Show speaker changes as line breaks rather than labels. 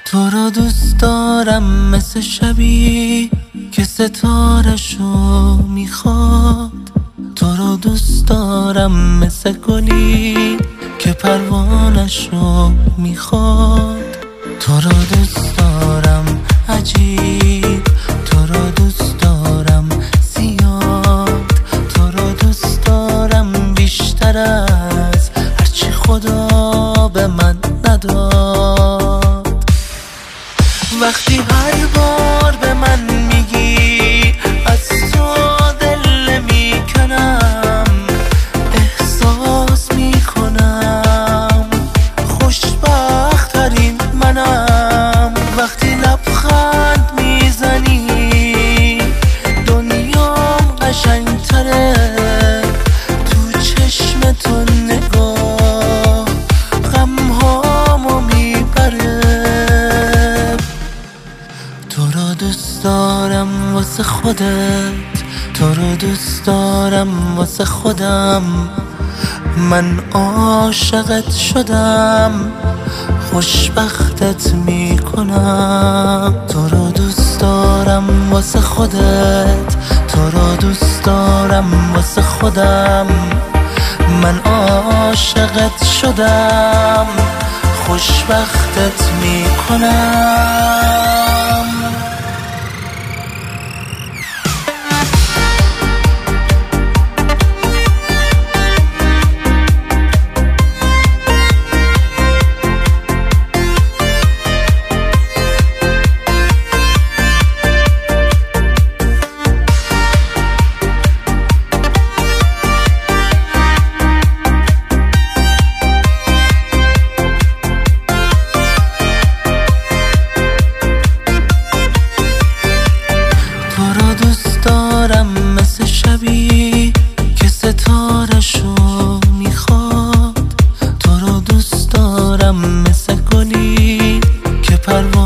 تو رو دوست دارم مثل شبی که ستارشو میخواد. تو رو دوست دارم مثل گلی که پروانشو میخواد. تو رو دوست دارم عجیب، تو رو دوست دارم زیاد، تو رو دوست دارم بیشتر از هرچی خدا به من نداد. وقتی هر بار به من میگی از تو دل میکنم، احساس میکنم خوشبخت ترین منم. وقتی لبخند میزنی دنیام قشنگتره، تو چشم تو نگاه غمهامو میبره. تو رو دوست دارم واسه خودت، تو رو دوست دارم واسه خودم. من عاشقت شدم، خوشبختت میکنم. تو رو دوست دارم واسه خودت، تو رو دوست دارم واسه خودم. من عاشقت شدم، خوشبختت میکنم. مثل شبی که ستارشو میخواد. تو رو دوست دارم مثل گلی که